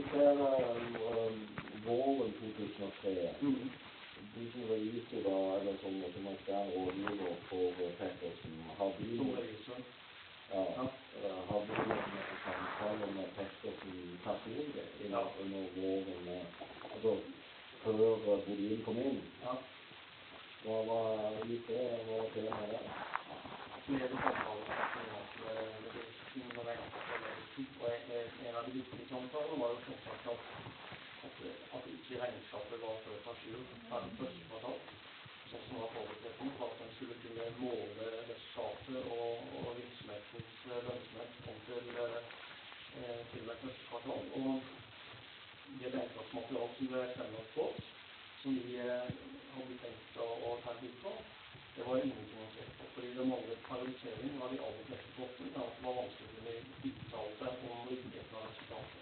ser våren 2003. De som reviser da, eller som ekstern rådgiver for Pettersen, har de som revisor. Ja, har de noen samtaler med Pettersen personlig under våren, altså før Bodin kom inn? Ja. Hva var temaet der? Flere samtaler med bedriften og regnskapsledelsen, og en av de viktige samtalene var jo selvsagt at ikke regnskapet var før fasjur fra det første kvartal, sånn som var forutsetning for at man skulle kunne måle resultatet og virksomhetens lønnsomhet kom til det første kvartal. Og det regnskapsmaterialet som ble sendt på oss, som vi hadde tenkt å ta litt på, det var ingenting å se på, fordi det manglet paralysering av de aller fleste postene, da det var vanskelig å uttale seg om riktigheten av resultatet.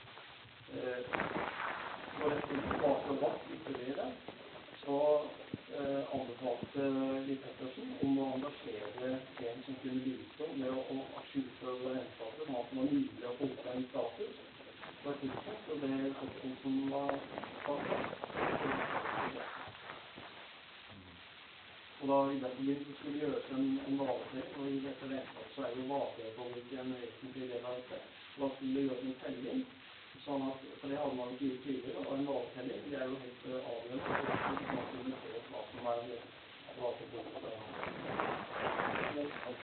Når dette ikke var så godt ytterligere, så anbefalte vi Pettersen om å engasjere en som kunne bistå med å ajourføre regnskapet, sånn at det var mulig å få opp en status på et tidspunkt, og det Pettersen som var og da i den forbindelse skulle gjøres en varetelling, og i dette regnskapet så jo varetelling en vesentlig del av dette. Da skulle det gjøres en telling, sånn at, for det hadde man ikke gjort tidligere, og en varetelling, det jo helt avgjørende for at man kunne se hva som varetelling.